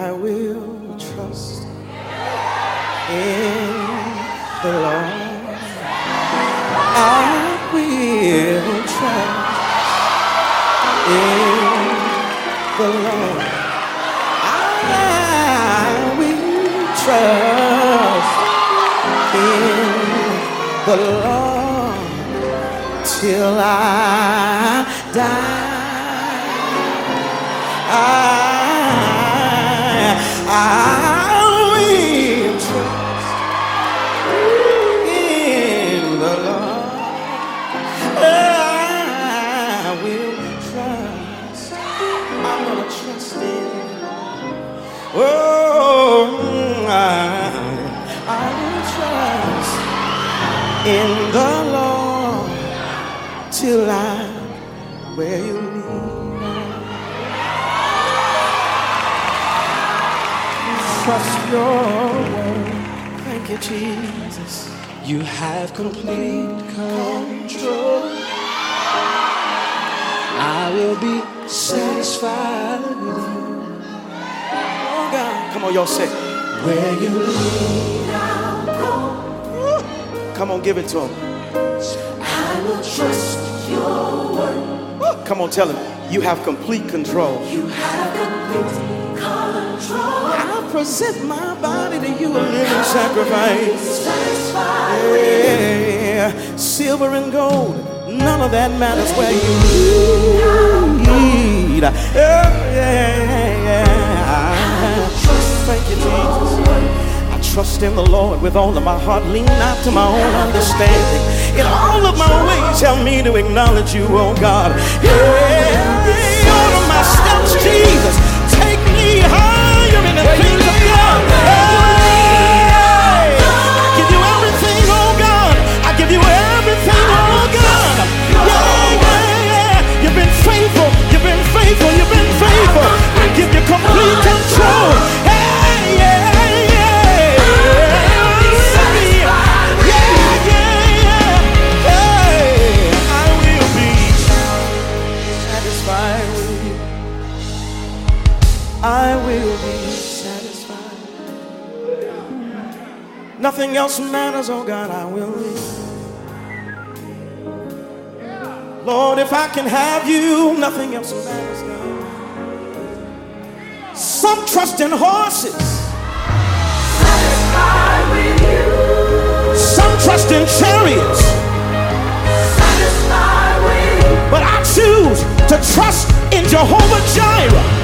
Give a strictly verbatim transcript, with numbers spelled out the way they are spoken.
I will trust in the Lord. I will trust in the Lord. I will trust in the Lord till I die. I, I will trust in the Lord. I will trust. I'm gonna trust in. Oh, I, I will trust in the Lord till I where you lead. Trust your word. Thank you, Jesus. You have complete control. I will be satisfied with you. Oh God, come on, y'all say, where you lead, I'll go. Come on, give it to him. I will trust your word. Come on, tell him, you have complete control. You have complete control. I present my body to you a living sacrifice. Yeah, silver and gold, none of that matters where you lead. Yeah, yeah, yeah. Thank you, Jesus. I trust in the Lord with all of my heart. Lean not to my own understanding. In all of my ways, help me to acknowledge you, oh God. Yeah, order my steps, Jesus. Take me higher in the things of God. Hey, I give you everything, oh God. I give you everything, oh God. Yeah, yeah, yeah. You've been faithful. You've been faithful. You've been faithful. I give you complete control. Hey, yeah, yeah. Yeah, yeah, yeah. Hey, I will be satisfied with you. I will be satisfied. Nothing else matters, oh God, I will be. Lord, if I can have you, nothing else matters, God. Some trust in horses. Satisfied with you. Some trust in chariots. Satisfied with you. But I choose to trust in Jehovah Jireh.